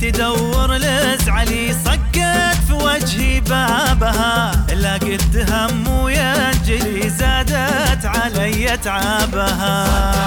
تدور لزعلي صكت في وجهي بابها، لقيت هم وينجلي زادت علي تعابها.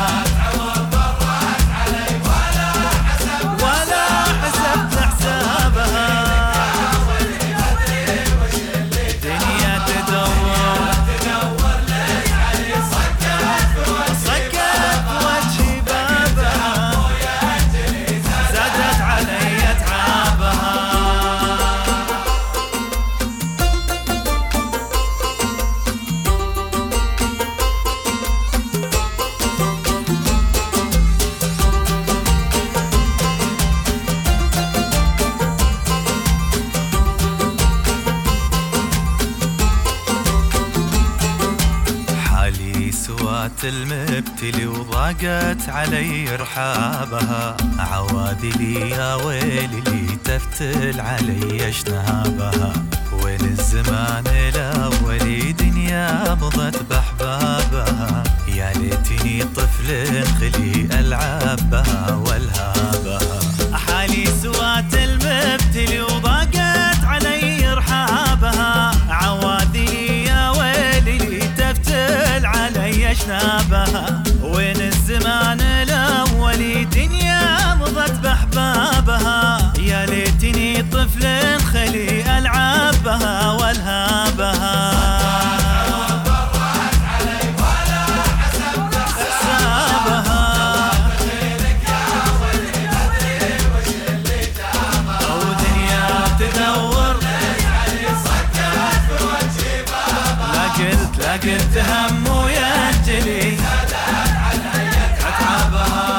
سوات المبتلي وضاقت علي رحابها، عواذلي يا ويلي لي تفتل علي اشنابها. وين الزمان الاولي دنيا مضت باحبابها، يا ليتني طفل خلي العب بها والهابها. حالي سوات المبتلي وضاقت علي رحابها، عواذلي يا ويلي لي تفتل علي اشنابها. وين الزمان الاولي دنيا مضت باحبابها، يا ليتني طفل خلي العب بها والهابها. لقيت هم وينجلي أتعبها.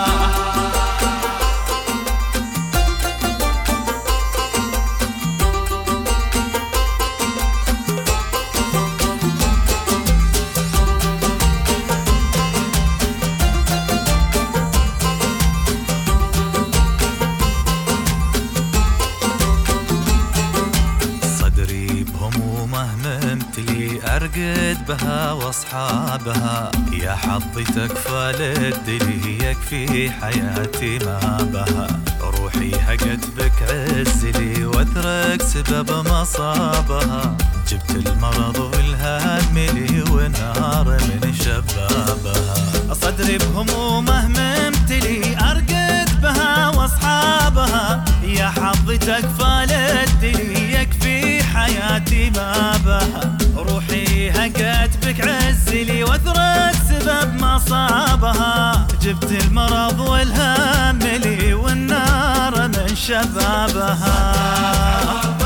صدري بهمومه ممتلي أرقد بها واصحابها، يا حظي تكفى للدلي يكفي حياتي ما بها. روحي هقت بك عزلي واثرك سبب مصابها، جبت المرض والهم لي والنار من شبابها. صدري بهمومه ممتلي أرقد بها واصحابها، يا حظي تكفى للدلي يكفي حياتي ما بها. روحي هقت بك عزلي واثرك سبب مصابها، جبت المرض والهم لي والنار من شبابها.